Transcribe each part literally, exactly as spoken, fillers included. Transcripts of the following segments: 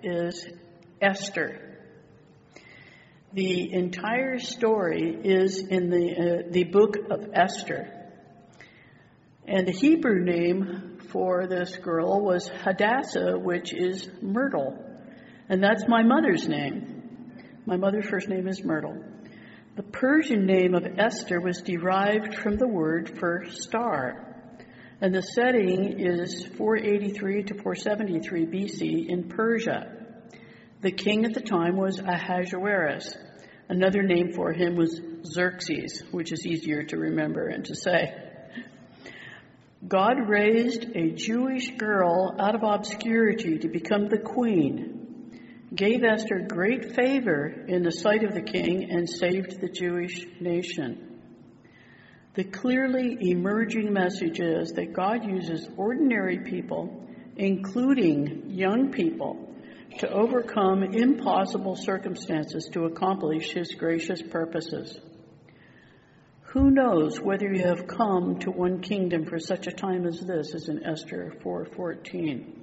is Esther. The entire story is in the uh, the book of Esther. And the Hebrew name for this girl was Hadassah, which is Myrtle. And that's my mother's name. My mother's first name is Myrtle. The Persian name of Esther was derived from the word for star. And the setting is four eighty-three to four seventy-three B C in Persia. The king at the time was Ahasuerus. Another name for him was Xerxes, which is easier to remember and to say. God raised a Jewish girl out of obscurity to become the queen, gave Esther great favor in the sight of the king, and saved the Jewish nation. The clearly emerging message is that God uses ordinary people, including young people, to overcome impossible circumstances to accomplish his gracious purposes. Who knows whether you have come to one kingdom for such a time as this, as in Esther four fourteen.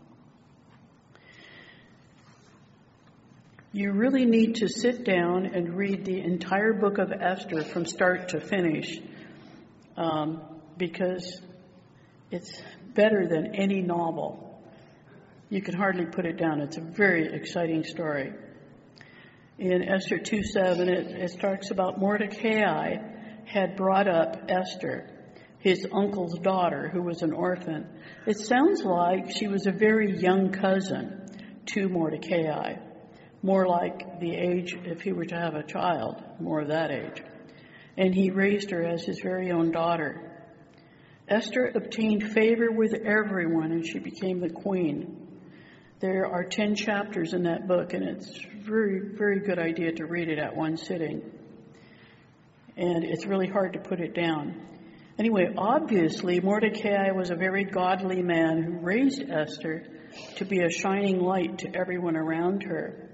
You really need to sit down and read the entire book of Esther from start to finish, um, because it's better than any novel. You can hardly put it down. It's a very exciting story. In Esther two seven, it, it talks about Mordecai had brought up Esther, his uncle's daughter, who was an orphan. It sounds like she was a very young cousin to Mordecai, more like the age, if he were to have a child, more of that age. And he raised her as his very own daughter. Esther obtained favor with everyone, and she became the queen. There are ten chapters in that book, and it's a very, very good idea to read it at one sitting. And it's really hard to put it down. Anyway, obviously, Mordecai was a very godly man who raised Esther to be a shining light to everyone around her.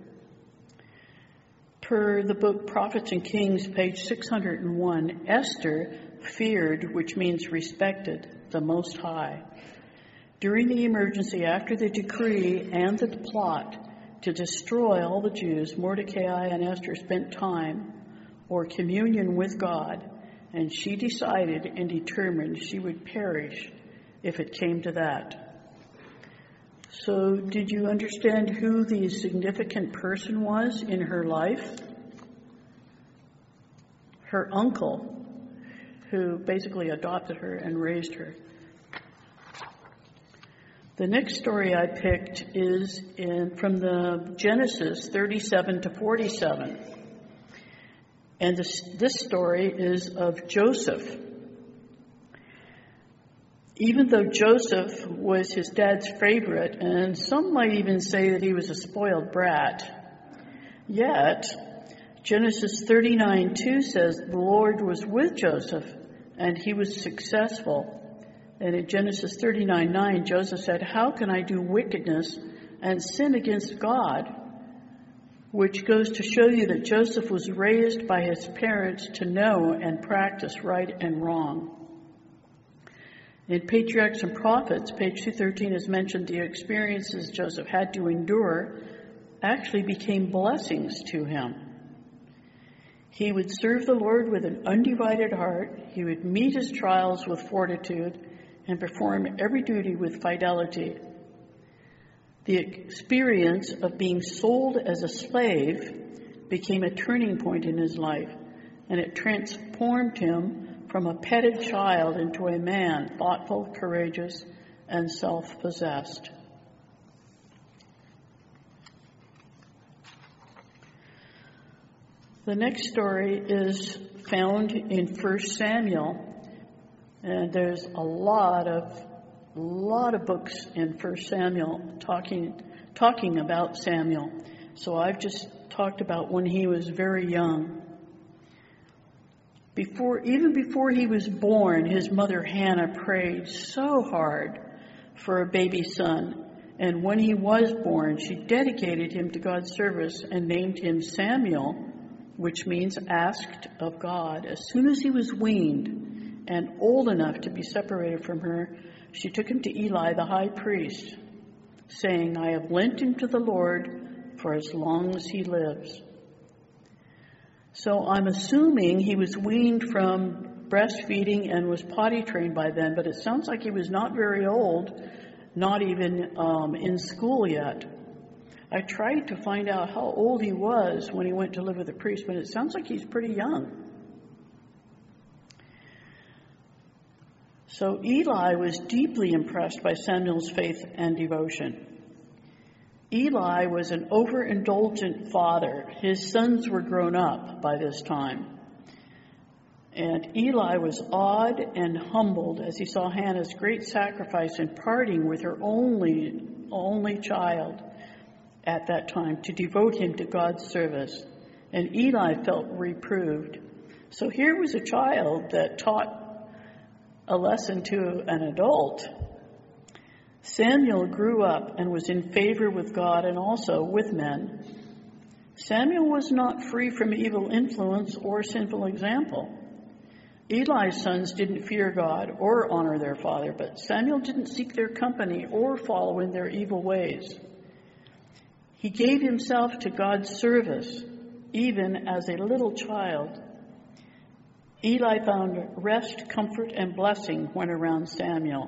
Per the book Prophets and Kings, page six hundred one, Esther feared, which means respected, the Most High. During the emergency after the decree and the plot to destroy all the Jews, Mordecai and Esther spent time or communion with God, and she decided and determined she would perish if it came to that. So, did you understand who the significant person was in her life? Her uncle, who basically adopted her and raised her. The next story I picked is in from the Genesis thirty-seven to forty-seven. And this, this story is of Joseph. Even though Joseph was his dad's favorite, and some might even say that he was a spoiled brat, yet Genesis thirty-nine two says the Lord was with Joseph and he was successful. And in Genesis thirty-nine nine, Joseph said, "How can I do wickedness and sin against God?" Which goes to show you that Joseph was raised by his parents to know and practice right and wrong. In Patriarchs and Prophets, page two thirteen is mentioned the experiences Joseph had to endure actually became blessings to him. He would serve the Lord with an undivided heart. He would meet his trials with fortitude and perform every duty with fidelity. The experience of being sold as a slave became a turning point in his life, and it transformed him from a petted child into a man, thoughtful, courageous, and self-possessed. The next story is found in First Samuel. And there's a lot of a lot of books in First Samuel talking talking about Samuel. So I've just talked about when he was very young. Before even before he was born, his mother Hannah prayed so hard for a baby son. And when he was born, she dedicated him to God's service and named him Samuel, which means asked of God. As soon as he was weaned and old enough to be separated from her, she took him to Eli, the high priest. saying, I have lent him to the Lord for as long as he lives. So I'm assuming he was weaned from breastfeeding and was potty trained by then, but it sounds like he was not very old, not even um, in school yet. I tried to find out how old he was when he went to live with a priest, but it sounds like he's pretty young. So Eli was deeply impressed by Samuel's faith and devotion. Eli was an overindulgent father. His sons were grown up by this time. And Eli was awed and humbled as he saw Hannah's great sacrifice in parting with her only, only child at that time to devote him to God's service. And Eli felt reproved. So here was a child that taught a lesson to an adult. Samuel grew up and was in favor with God and also with men. Samuel was not free from evil influence or sinful example. Eli's sons didn't fear God or honor their father, but Samuel didn't seek their company or follow in their evil ways. He gave himself to God's service, even as a little child. Eli found rest, comfort, and blessing when around Samuel.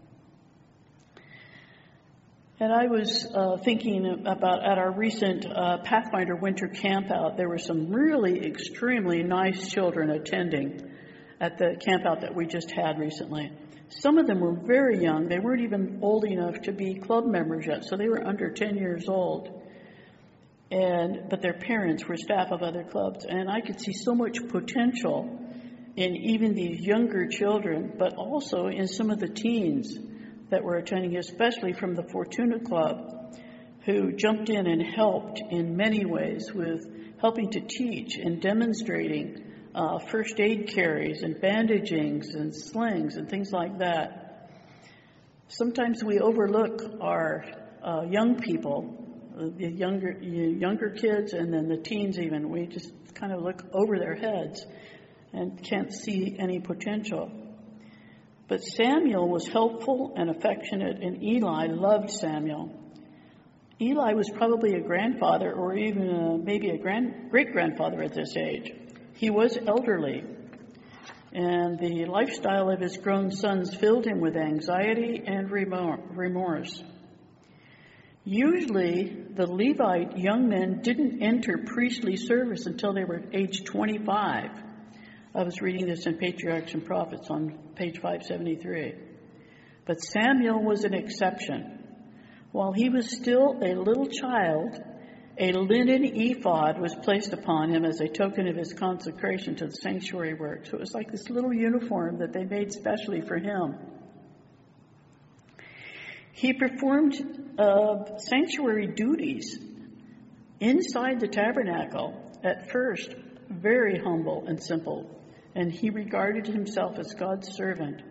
And I was uh, thinking about at our recent uh, Pathfinder winter camp out, there were some really extremely nice children attending at the camp out that we just had recently. Some of them were very young. They weren't even old enough to be club members yet, so they were under ten years old. And but their parents were staff of other clubs, and I could see so much potential in even these younger children, but also in some of the teens that were attending, especially from the Fortuna Club, who jumped in and helped in many ways with helping to teach and demonstrating uh, first aid carries and bandagings and slings and things like that. Sometimes we overlook our uh, young people, the younger younger kids and then the teens even. We just kind of look over their heads and can't see any potential. But Samuel was helpful and affectionate, and Eli loved Samuel. Eli was probably a grandfather or even a, maybe a grand, great-grandfather at this age. He was elderly, and the lifestyle of his grown sons filled him with anxiety and remorse. Usually, the Levite young men didn't enter priestly service until they were age twenty-five. I was reading this in Patriarchs and Prophets on page five seventy-three. But Samuel was an exception. While he was still a little child, a linen ephod was placed upon him as a token of his consecration to the sanctuary work. So it was like this little uniform that they made specially for him. He performed uh, sanctuary duties inside the tabernacle, at first very humble and simple, and he regarded himself as God's servant.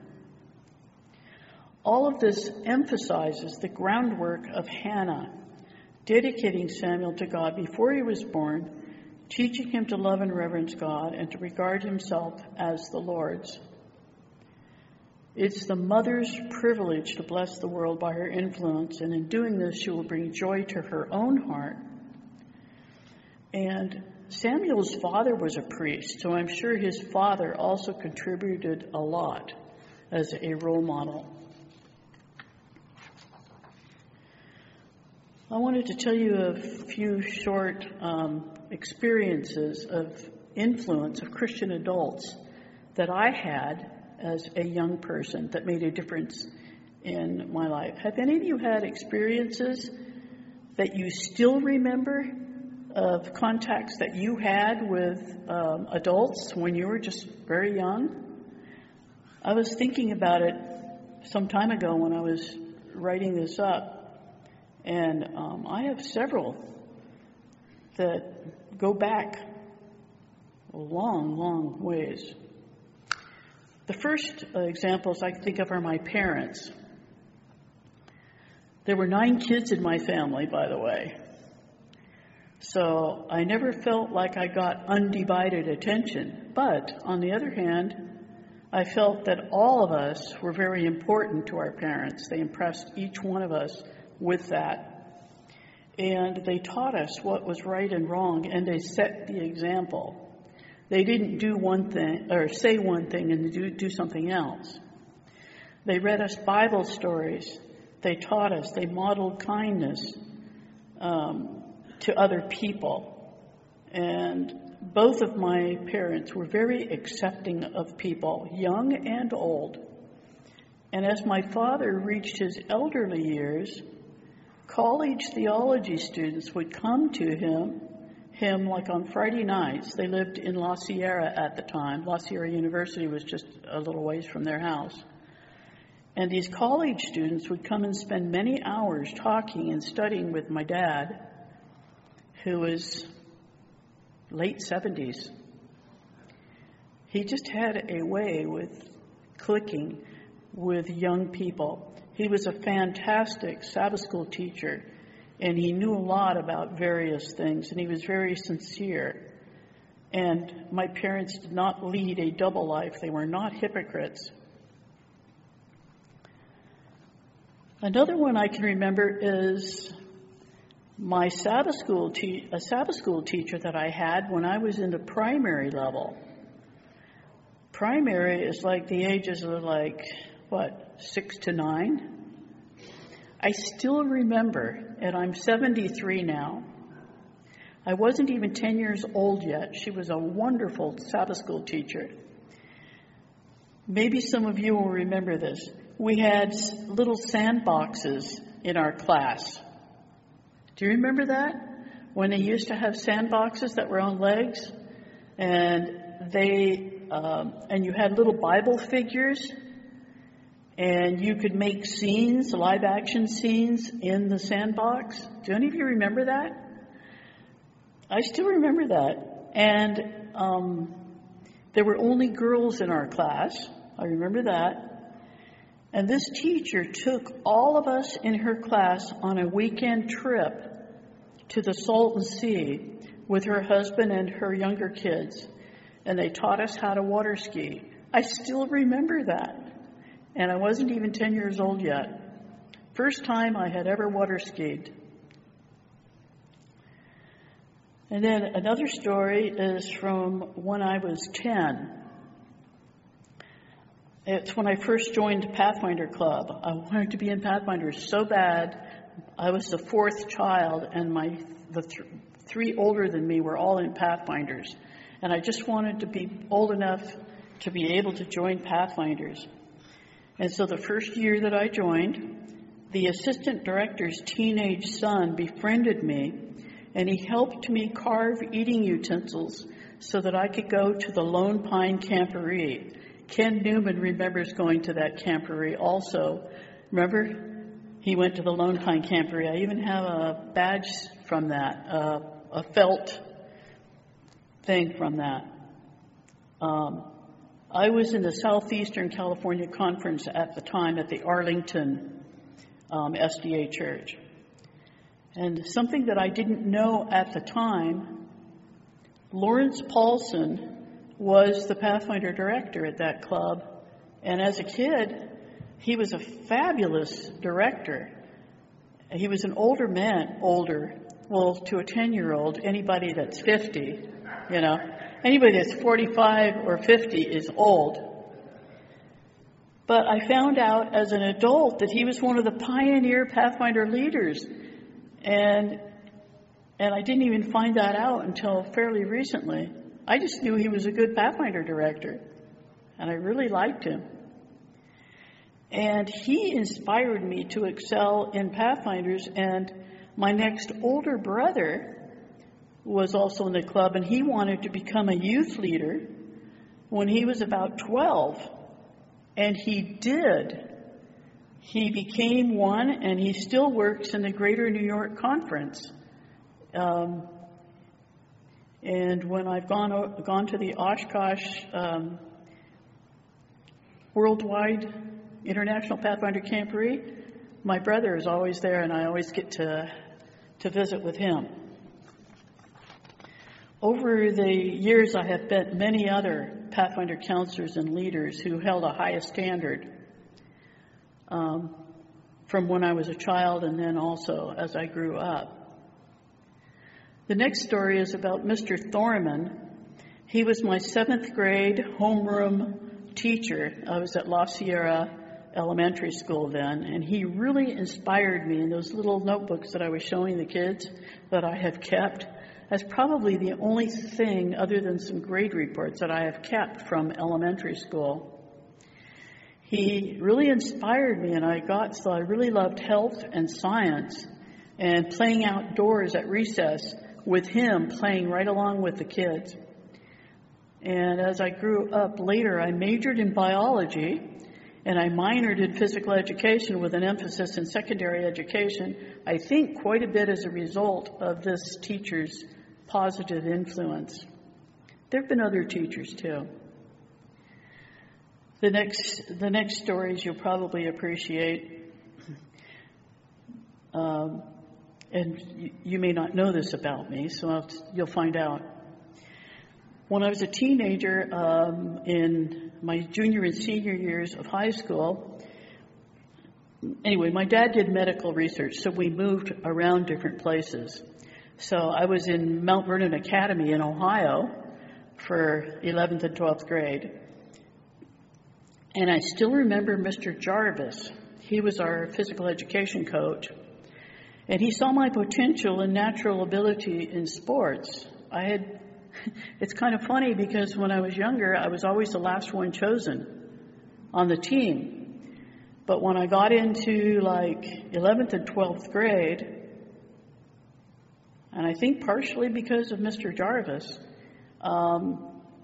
All of this emphasizes the groundwork of Hannah, dedicating Samuel to God before he was born, teaching him to love and reverence God and to regard himself as the Lord's. It's the mother's privilege to bless the world by her influence, and in doing this, she will bring joy to her own heart. And Samuel's father was a priest, so I'm sure his father also contributed a lot as a role model. I wanted to tell you a few short um, experiences of influence of Christian adults that I had as a young person that made a difference in my life. Have any of you had experiences that you still remember of contacts that you had with um, adults when you were just very young? I was thinking about it some time ago when I was writing this up. And um, I have several that go back a long, long ways. The first uh, examples I can think of are my parents. There were nine kids in my family, by the way. So I never felt like I got undivided attention. But on the other hand, I felt that all of us were very important to our parents. They impressed each one of us with that. And they taught us what was right and wrong, and they set the example. They didn't do one thing, or say one thing and do, do something else. They read us Bible stories. They taught us. They modeled kindness um, to other people. And both of my parents were very accepting of people, young and old. And as my father reached his elderly years, college theology students would come to him, him like on Friday nights. They lived in La Sierra at the time. La Sierra University was just a little ways from their house. And these college students would come and spend many hours talking and studying with my dad, who was late seventies. He just had a way with clicking with young people. He was a fantastic Sabbath school teacher, and he knew a lot about various things, and he was very sincere. And my parents did not lead a double life. They were not hypocrites. Another one I can remember is my Sabbath school te- a Sabbath school teacher that I had when I was in the primary level. Primary is like the ages of like, what, six to nine? I still remember, and I'm seventy-three now. I wasn't even ten years old yet. She was a wonderful Sabbath school teacher. Maybe some of you will remember this. We had little sandboxes in our class. Do you remember that? When they used to have sandboxes that were on legs, and they um, and you had little Bible figures, and you could make scenes, live action scenes in the sandbox. Do any of you remember that? I still remember that. And um, there were only girls in our class. I remember that. And this teacher took all of us in her class on a weekend trip to the Salton Sea with her husband and her younger kids. And they taught us how to water ski. I still remember that. And I wasn't even ten years old yet. First time I had ever water skied. And then another story is from when I was ten. It's when I first joined Pathfinder Club. I wanted to be in Pathfinder so bad. I was the fourth child, and my the th- three older than me were all in Pathfinders. And I just wanted to be old enough to be able to join Pathfinders. And so the first year that I joined, the assistant director's teenage son befriended me, and he helped me carve eating utensils so that I could go to the Lone Pine Camporee. Ken Newman remembers going to that camporee also. Remember? He went to the Lone Pine Camporee. I even have a badge from that, uh, a felt thing from that. Um, I was in the Southeastern California Conference at the time at the Arlington um, S D A Church. And something that I didn't know at the time, Lawrence Paulson was the Pathfinder director at that club. And as a kid, he was a fabulous director. He was an older man, older, well, to a ten-year-old, anybody that's fifty, you know. Anybody that's forty-five or fifty is old. But I found out as an adult that he was one of the pioneer Pathfinder leaders. And and I didn't even find that out until fairly recently. I just knew he was a good Pathfinder director, and I really liked him. And he inspired me to excel in Pathfinders, and my next older brother was also in the club, and he wanted to become a youth leader when he was about twelve, and he did. He became one, and he still works in the Greater New York Conference. Um, and when I've gone gone to the Oshkosh um, Worldwide International Pathfinder Camporee, my brother is always there, and I always get to to visit with him. Over the years, I have met many other Pathfinder counselors and leaders who held a high standard. Um, from when I was a child and then also as I grew up. The next story is about Mister Thorman. He was my seventh grade homeroom teacher. I was at La Sierra Elementary School then, and he really inspired me in those little notebooks that I was showing the kids that I have kept. That's probably the only thing other than some grade reports that I have kept from elementary school. He really inspired me, and I got, so I really loved health and science and playing outdoors at recess with him, playing right along with the kids. And as I grew up later, I majored in biology, and I minored in physical education with an emphasis in secondary education, I think quite a bit as a result of this teacher's positive influence. There have been other teachers too. The next, the next stories you'll probably appreciate, um, and you, you may not know this about me, so I'll, you'll find out. When I was a teenager, um, in my junior and senior years of high school, anyway, my dad did medical research, so we moved around different places. So I was in Mount Vernon Academy in Ohio for eleventh and twelfth grade. And I still remember Mister Jarvis. He was our physical education coach. And he saw my potential and natural ability in sports. I had, it's kind of funny because when I was younger, I was always the last one chosen on the team. But when I got into like eleventh and twelfth grade, and I think partially because of Mister Jarvis, um,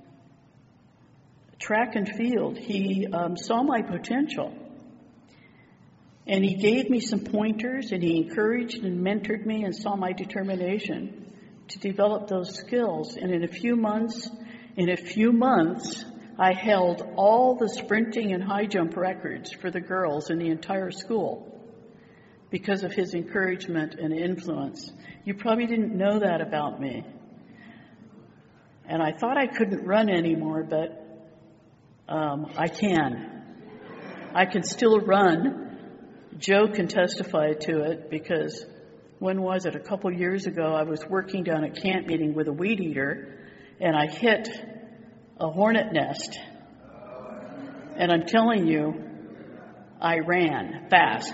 track and field, he um, saw my potential, and he gave me some pointers, and he encouraged and mentored me and saw my determination to develop those skills. And in a few months, in a few months, I held all the sprinting and high jump records for the girls in the entire school because of his encouragement and influence. You probably didn't know that about me. And I thought I couldn't run anymore, but Um, I can. I can still run. Joe can testify to it because when was it? A couple years ago, I was working down at camp meeting with a weed eater, and I hit a hornet nest. And I'm telling you, I ran fast.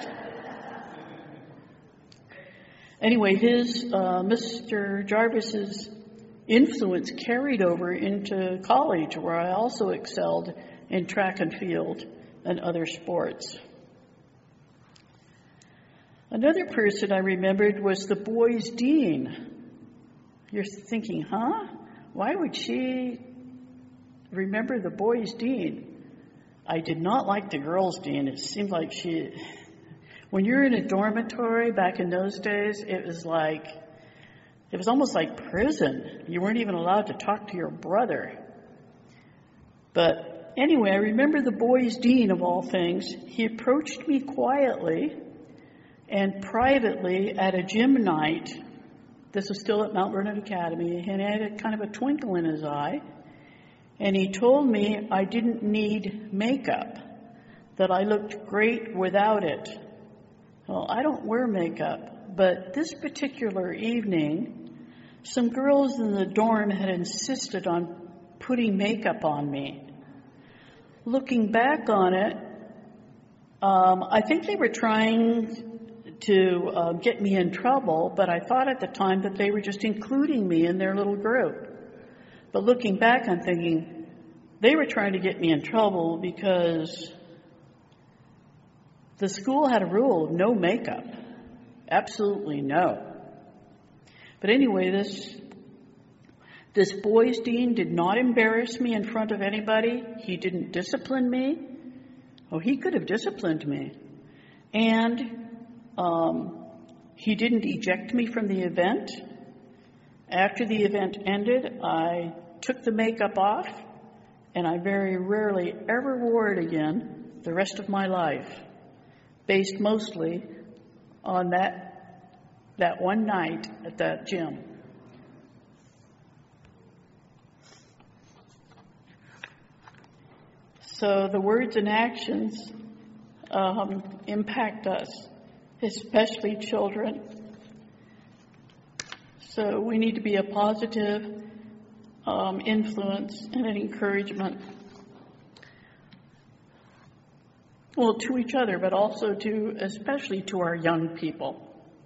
Anyway, his uh, Mister Jarvis's influence carried over into college, where I also excelled in track and field and other sports. Another person I remembered was the boys' dean. You're thinking, huh? Why would she remember the boys' dean? I did not like the girls' dean. It seemed like she, when you're in a dormitory back in those days, it was like, It was almost like prison. You weren't even allowed to talk to your brother. But anyway, I remember the boys' dean of all things. He approached me quietly and privately at a gym night. This was still at Mount Vernon Academy, and he had a kind of a twinkle in his eye. And he told me I didn't need makeup, that I looked great without it. Well, I don't wear makeup, but this particular evening, some girls in the dorm had insisted on putting makeup on me. Looking back on it, um, I think they were trying to uh, get me in trouble, but I thought at the time that they were just including me in their little group. But looking back, I'm thinking they were trying to get me in trouble because the school had a rule of no makeup. Absolutely no. But anyway, this this boys' dean did not embarrass me in front of anybody. He didn't discipline me. Oh, he could have disciplined me. And um, he didn't eject me from the event. After the event ended, I took the makeup off, and I very rarely ever wore it again the rest of my life, based mostly on that that one night at that gym. So the words and actions um, impact us. especially children. So we need to be a positive um, influence and an encouragement. Well, to each other, but also to, especially to our young people.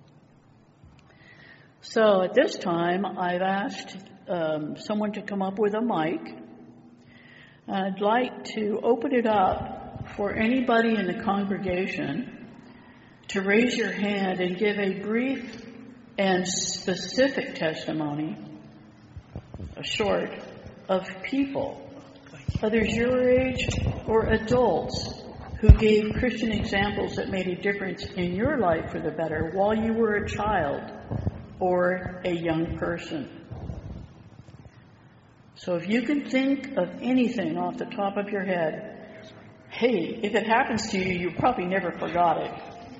So at this time, I've asked um, someone to come up with a mic. I'd like to open it up for anybody in the congregation to raise your hand and give a brief and specific testimony, a short, of people, others your age or adults, who gave Christian examples that made a difference in your life for the better while you were a child or a young person. So if you can think of anything off the top of your head, hey, if it happens to you, you probably never forgot it.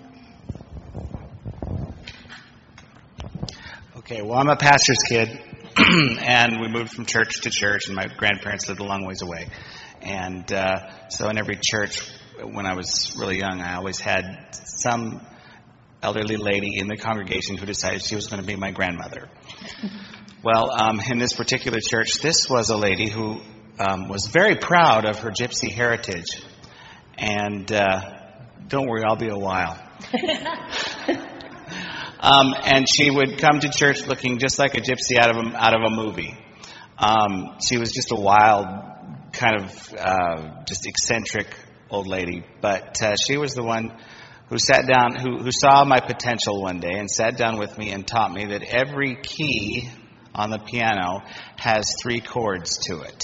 Okay, well, I'm a pastor's kid, and we moved from church to church, and my grandparents lived a long ways away. And uh, so in every church, when I was really young, I always had some elderly lady in the congregation who decided she was going to be my grandmother. Well, um, in this particular church, this was a lady who um, was very proud of her gypsy heritage. And uh, don't worry, I'll be a while. um, and she would come to church looking just like a gypsy out of a, out of a movie. Um, she was just a wild, kind of uh, just eccentric old lady, but uh, she was the one who sat down, who, who saw my potential one day and sat down with me and taught me that every key on the piano has three chords to it.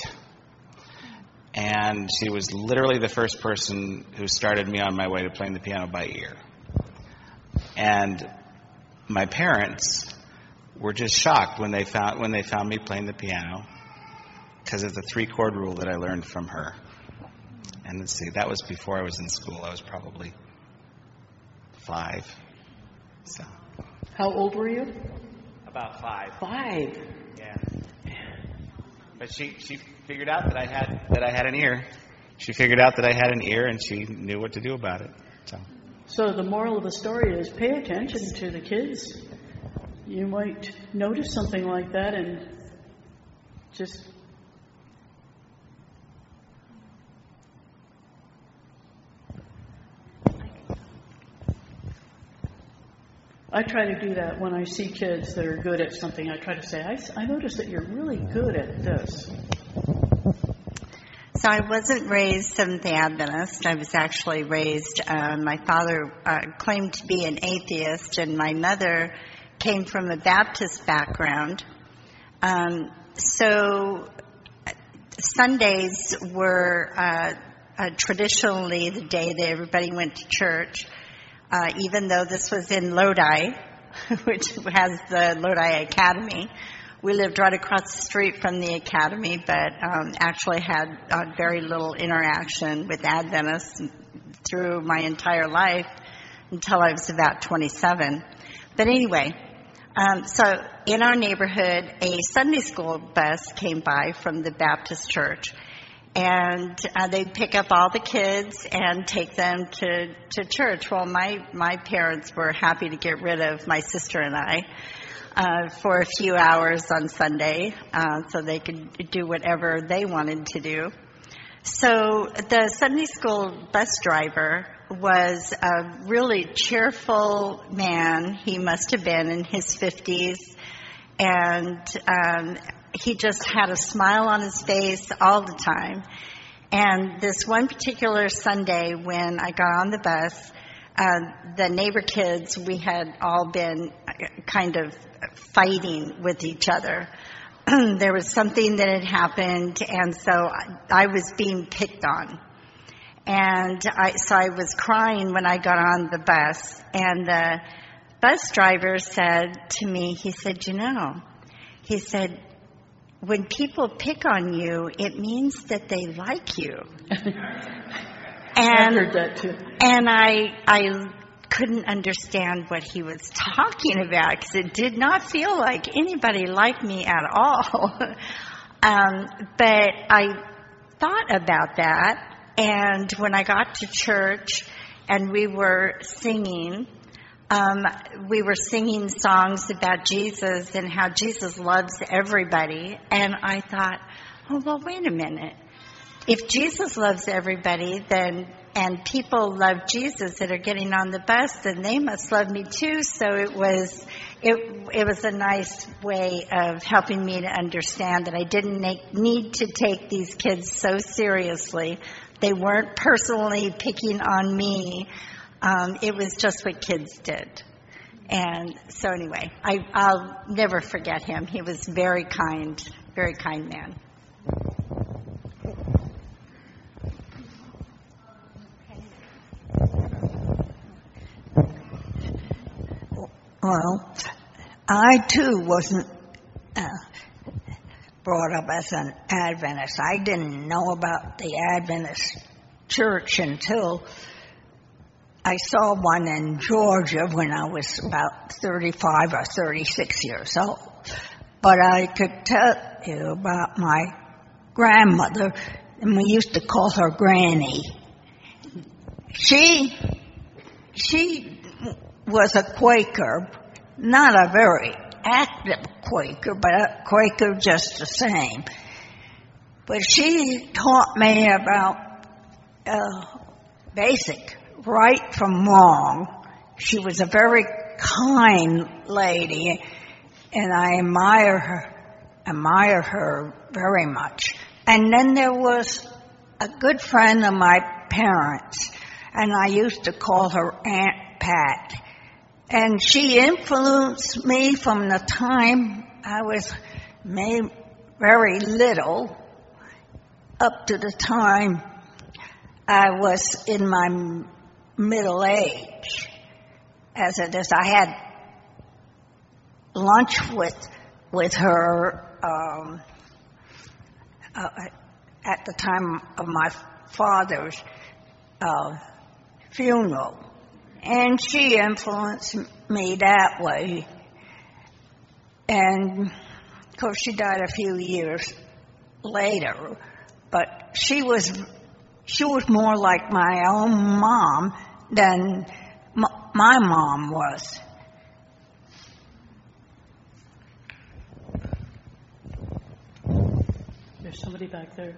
And she was literally the first person who started me on my way to playing the piano by ear. And my parents were just shocked when they found when they found me playing the piano because of the three chord rule that I learned from her. And let's see, that was before I was in school. I was probably five. So. How old were you? About five. Five. Yeah. But she, she figured out that I had that I had an ear. She figured out that I had an ear, and she knew what to do about it. So. So the moral of the story is pay attention to the kids. You might notice something like that and just. I try to do that when I see kids that are good at something. I try to say, I, I notice that you're really good at this. So I wasn't raised Seventh-day Adventist. I was actually raised, uh, my father uh, claimed to be an atheist, and my mother came from a Baptist background. Um, so Sundays were uh, uh, traditionally the day that everybody went to church. Uh, even though this was in Lodi, which has the Lodi Academy. We lived right across the street from the academy, but um, actually had uh, very little interaction with Adventists through my entire life until I was about twenty-seven. But anyway, um, so in our neighborhood, a Sunday school bus came by from the Baptist church. And uh, they'd pick up all the kids and take them to, to church. Well, my, my parents were happy to get rid of my sister and I uh, for a few hours on Sunday uh, so they could do whatever they wanted to do. So the Sunday school bus driver was a really cheerful man. He must have been in his fifties. And um he just had a smile on his face all the time. And this one particular Sunday when I got on the bus, uh, the neighbor kids, we had all been kind of fighting with each other. There was something that had happened, and so I was being picked on. And I, so I was crying when I got on the bus. And the bus driver said to me, he said, you know, he said, when people pick on you, it means that they like you. and I heard that too. And I, I couldn't understand what he was talking about because it did not feel like anybody liked me at all. um, but I thought about that, and when I got to church and we were singing, um, we were singing songs about Jesus and how Jesus loves everybody. And I thought, oh, well, wait a minute. If Jesus loves everybody, then and people love Jesus that are getting on the bus, then they must love me too. So it was, it it was a nice way of helping me to understand that I didn't make, need to take these kids so seriously. They weren't personally picking on me. Um, it was just what kids did. And so anyway, I, I'll never forget him. He was very kind, very kind man. Well, I too wasn't uh, brought up as an Adventist. I didn't know about the Adventist church until I saw one in Georgia when I was about thirty-five or thirty-six years old. But I could tell you about my grandmother, and we used to call her Granny. She, she was a Quaker, not a very active Quaker, but a Quaker just the same. But she taught me about uh, basic right from wrong. She was a very kind lady, and I admire her, admire her very much. And then there was a good friend of my parents, and I used to call her Aunt Pat. And she influenced me from the time I was maybe very little up to the time I was in my middle age. As it is, I had lunch with with her um, uh, at the time of my father's uh, funeral. And she influenced me that way. And, of course, she died a few years later. But she was she was more like my own mom than m- my mom was. There's somebody back there.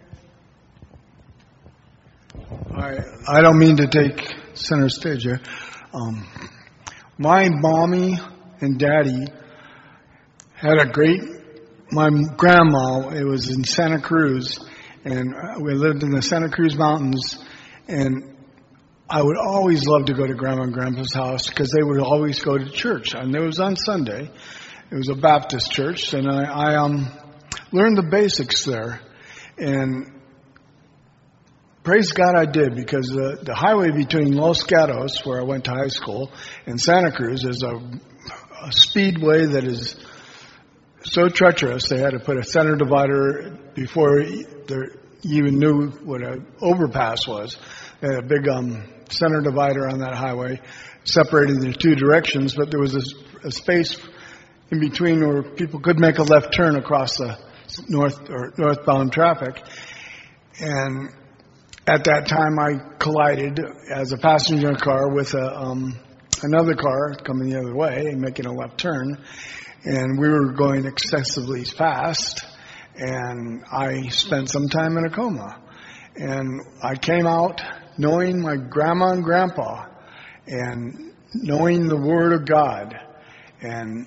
I I don't mean to take center stage here. Um, my mommy and daddy had a great, my grandma, it was in Santa Cruz, and we lived in the Santa Cruz Mountains, and I would always love to go to Grandma and Grandpa's house because they would always go to church, and it was on Sunday. It was a Baptist church, and I, I um, learned the basics there, and praise God I did, because the, the highway between Los Gatos, where I went to high school, and Santa Cruz is a, a speedway that is so treacherous they had to put a center divider before they even knew what an overpass was. They had a big um, center divider on that highway separating the two directions, but there was a, a space in between where people could make a left turn across the north or northbound traffic. And at that time, I collided as a passenger car with a, um, another car coming the other way and making a left turn. And we were going excessively fast, and I spent some time in a coma. And I came out knowing my grandma and grandpa and knowing the Word of God. And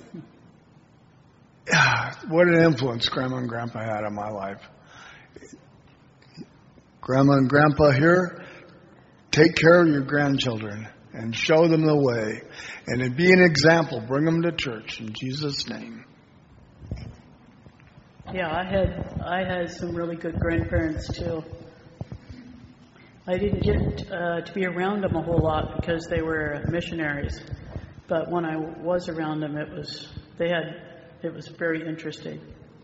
ah, what an influence Grandma and Grandpa had on my life. Grandma and Grandpa here, take care of your grandchildren and show them the way. And be an example. Bring them to church in Jesus' name. Yeah, I had I had some really good grandparents too. I didn't get uh, to be around them a whole lot because they were missionaries. But when I was around them, it was they had it was very interesting.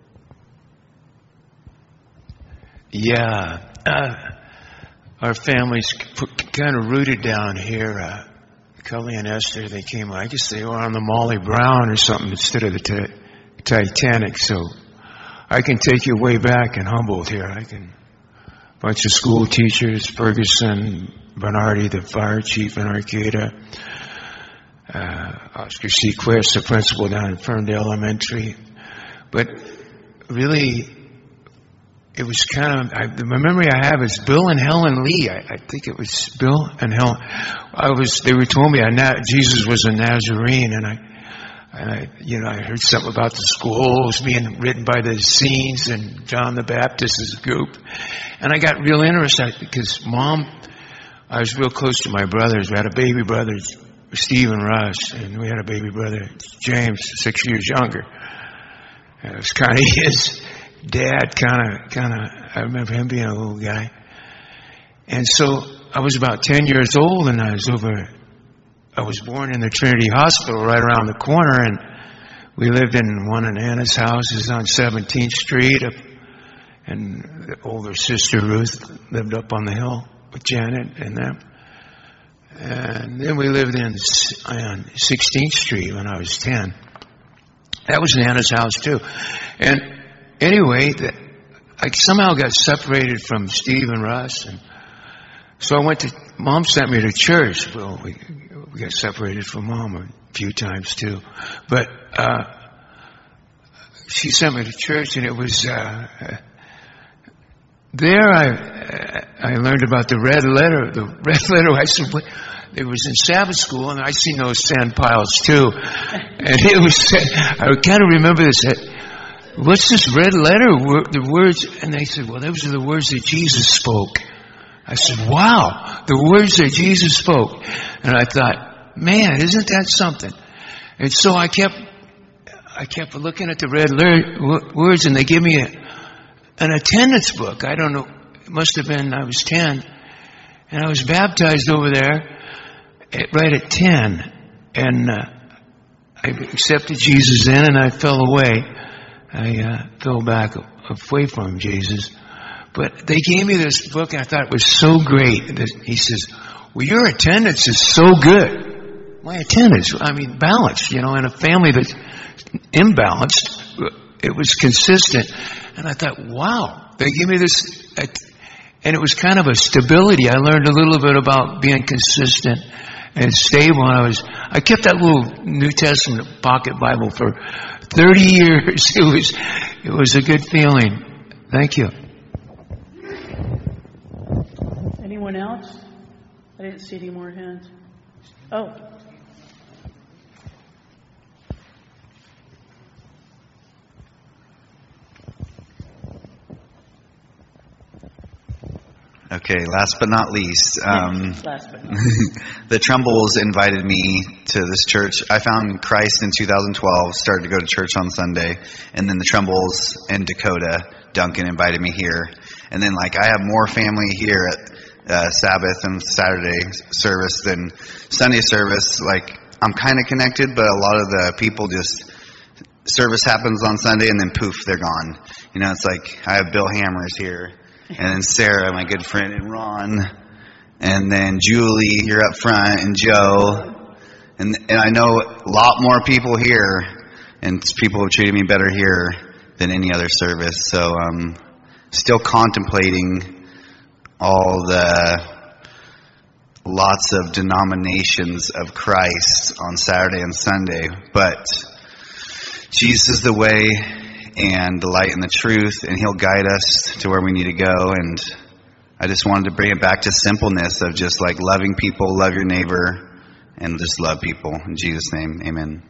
Yeah, uh, our family's kind of rooted down here. Uh, Kelly and Esther, they came, I guess they were on the Molly Brown or something instead of the t- Titanic. So I can take you way back in Humboldt here. I can, a bunch of school teachers, Ferguson, Bernardi, the fire chief in Arcata. uh, Oscar Sequest, the principal down in Ferndale Elementary. But really, it was kind of, I, the memory I have is Bill and Helen Lee. I, I think it was Bill and Helen. I was, they were told me I, Jesus was a Nazarene, and I, and I, you know, I heard something about the schools being written by the Essenes and John the Baptist's group. And I got real interested because Mom, I was real close to my brothers. We had a baby brother, Stephen Russ, and we had a baby brother, James, six years younger. It was kind of his dad, kind of, kind of, I remember him being a little guy. And so I was about ten years old, and I was over, I was born in the Trinity Hospital right around the corner, and we lived in one of Anna's houses on seventeenth Street, and the older sister Ruth lived up on the hill with Janet and them. And then we lived in on sixteenth Street when I was ten. That was Nana's house too. And anyway, the, I somehow got separated from Steve and Russ, and so I went to, Mom sent me to church. Well, we, we got separated from Mom a few times too. But uh, she sent me to church, and it was, uh, there I I learned about the red letter. The red letter, I said, what? It was in Sabbath school, and I seen those sand piles too. And it was, I kind of remember this. What's this red letter? The words, and they said, well, those are the words that Jesus spoke. I said, wow, the words that Jesus spoke. And I thought, man, isn't that something? And so I kept, I kept looking at the red le- words, and they gave me a, an attendance book. I don't know, it must have been, I was ten. And I was baptized over there at, right at ten. And uh, I accepted Jesus then, and I fell away. I uh, fell back away from Jesus. But they gave me this book, and I thought it was so great. He says, well, your attendance is so good. My attendance, I mean, balanced, you know, in a family that's imbalanced, it was consistent. And I thought, wow, they gave me this, and it was kind of a stability. I learned a little bit about being consistent and stable. And I was, I kept that little New Testament pocket Bible for thirty years. It was, it was a good feeling. Thank you. Anyone else? I didn't see any more hands. Oh. Okay, last but not least, um, last but not. the Trumbolls invited me to this church. I found Christ in two thousand twelve, started to go to church on Sunday, and then the Trumbolls and Dakota, Duncan, invited me here. And then, like, I have more family here at uh, Sabbath and Saturday service than Sunday service. Like, I'm kind of connected, but a lot of the people just, service happens on Sunday, and then poof, they're gone. You know, it's like, I have Bill Hammers here. And then Sarah, my good friend, and Ron, and then Julie, you're up front, and Joe, and and I know a lot more people here, and people have treated me better here than any other service. So um, still contemplating all the lots of denominations of Christ on Saturday and Sunday, but Jesus is the way and the light and the truth, and He'll guide us to where we need to go. And I just wanted to bring it back to simpleness of just like loving people, love your neighbor, and just love people. In Jesus' name, amen.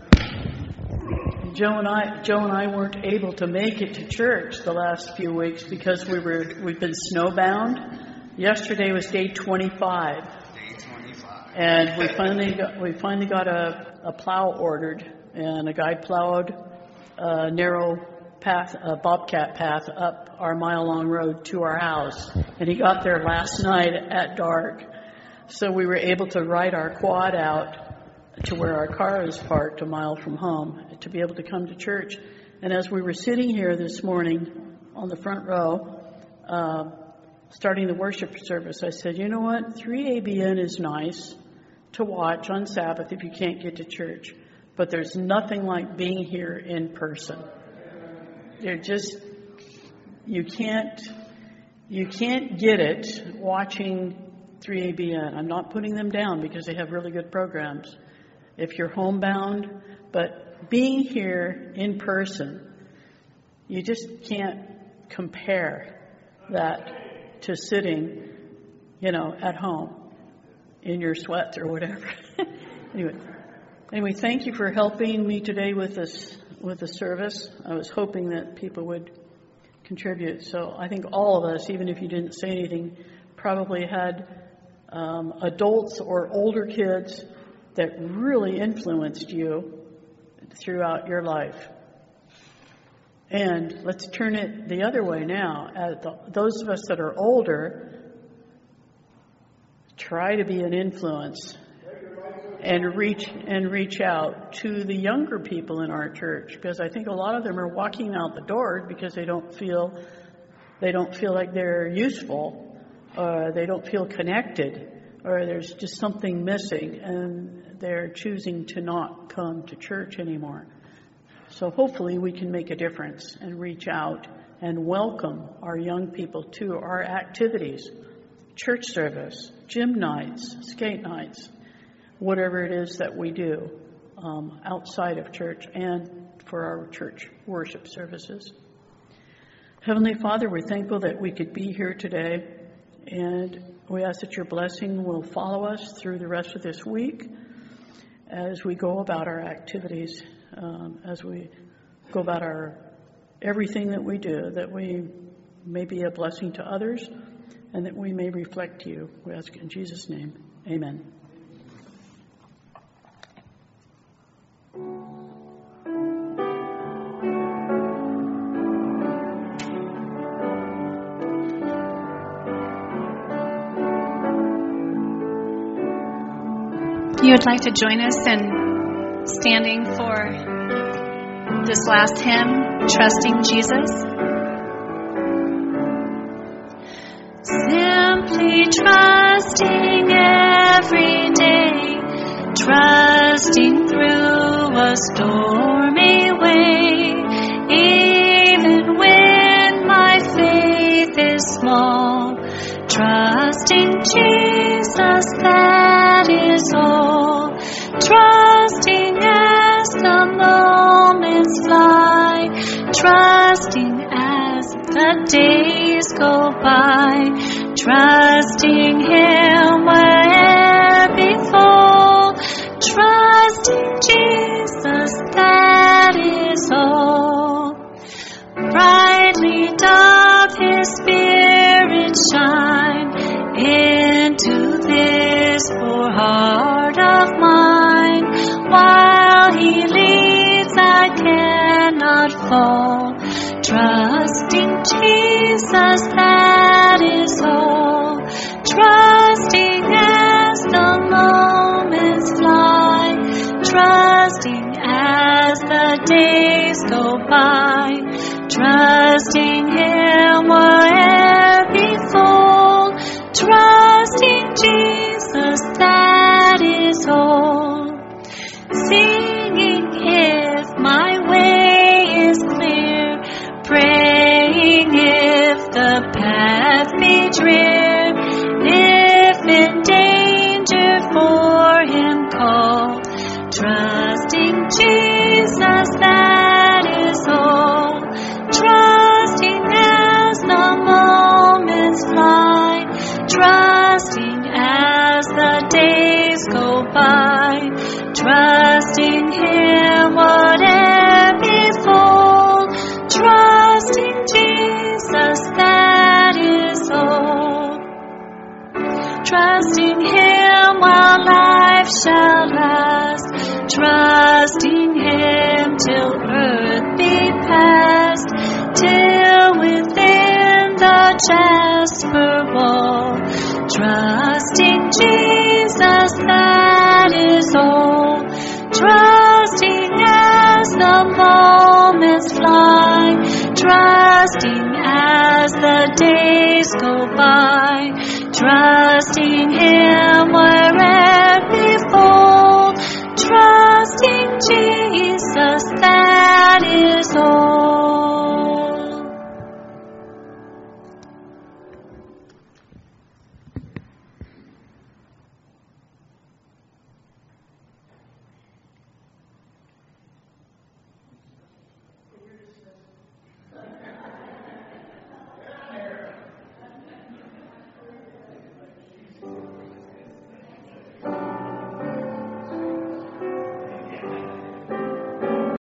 Joe and I, Joe and I weren't able to make it to church the last few weeks because we were we've been snowbound. Yesterday was day twenty-five, Day twenty-five, and we finally got we finally got a, a plow ordered, and a guy plowed a narrow path, a bobcat path up our mile-long road to our house. And he got there last night at dark. So we were able to ride our quad out to where our car is parked a mile from home to be able to come to church. And as we were sitting here this morning on the front row, uh, starting the worship service, I said, you know what? three A B N is nice to watch on Sabbath if you can't get to church. But there's nothing like being here in person. They're just, you can't, you can't get it watching three A B N. I'm not putting them down because they have really good programs. if you're homebound, but being here in person, you just can't compare that to sitting, you know, at home in your sweats or whatever. anyway, anyway, thank you for helping me today with this with the service. I was hoping that people would contribute. So I think all of us, even if you didn't say anything, probably had um, adults or older kids that really influenced you throughout your life. And let's turn it the other way now. At the, those of us that are older, try to be an influence and reach and reach out to the younger people in our church, because I think a lot of them are walking out the door because they don't feel they don't feel like they're useful, or they don't feel connected, or there's just something missing, and they're choosing to not come to church anymore. So hopefully we can make a difference and reach out and welcome our young people to our activities, church service, gym nights, skate nights, whatever it is that we do um, outside of church and for our church worship services. Heavenly Father, we're thankful that we could be here today, and we ask that your blessing will follow us through the rest of this week as we go about our activities, um, as we go about our everything that we do, that we may be a blessing to others and that we may reflect you. We ask in Jesus' name, amen. You would like to join us in standing for this last hymn, Trusting Jesus? Simply trusting every day, trusting through a stormy way, even when my faith is small, trusting Jesus, that is all. Trusting as the moments fly, trusting as the days go by, trusting Him where before, trusting Jesus, that is all. Brightly doth His Spirit shine into this poor heart of mine. While He leads, I cannot fall. Trusting Jesus, that is all. Trusting as the moments fly, trusting as the days go by, trusting Him where before, trusting Jesus, that is all. Singing if my way is clear, praying if the path be drear, if in danger for Him call, trusting Jesus, that is all. Trusting as the moments fly, trusting as the days go by, trusting Him whatever befall, trusting Jesus, that is all. Trusting Him while life shall last, trusting Him till earth be past, till within the jasper wall, trusting Jesus, that is all. Trusting as the moments fly, trusting as the days go by, trusting Him wherever before, trusting Jesus, that is all.